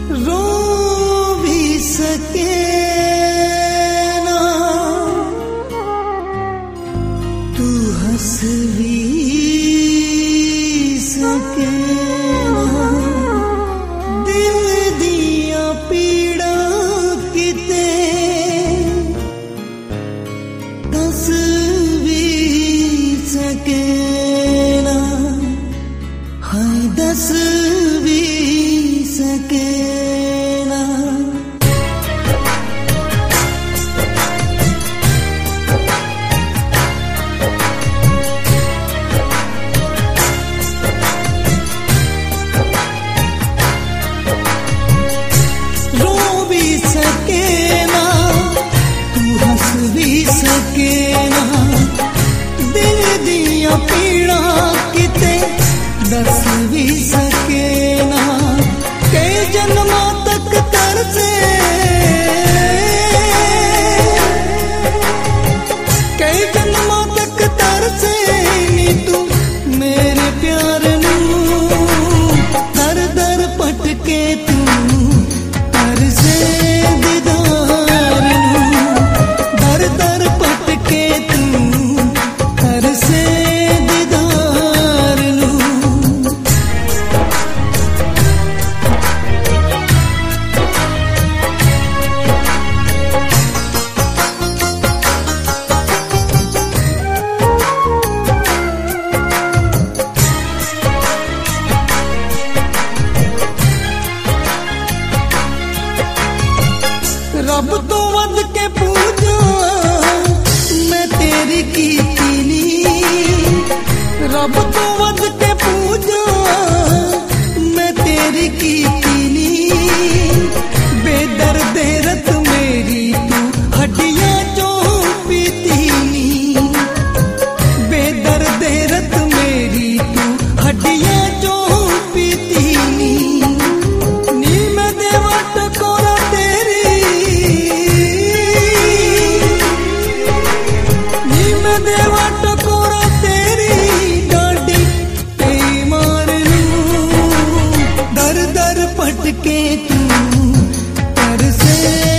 रो भी सके ना, तू हंस भी सके ना, दिल दिया पीड़ा किते दस भी सके ना, हाय दस भी सके ना। रो भी सके ना, तू हंस भी सके ना, दिल दिया पीड़ा किते दस भी सके ना। कई जन्मां तक तरसे, कई जन्मां तक तरसे नी तू मेरे प्यार नू, दर दर भटके तू तरसे दीदार नू, दर दर भटके तू तरसे दीदार नू। रब तो वध के पूजा मैं तेरी कीती नी, रब तो वध के पूजा मैं तेरी कीती नी, बेदर्द रत मेरी तू हड्डियां चों पीती नी, बेदर्द रत मेरी तू हड्डियां चों पीती नी, नी मैं देवा टकोरा तेरी, देवा टकोरा तेरी डाडी तेरी मारनू, दर दर भटके तू तरसे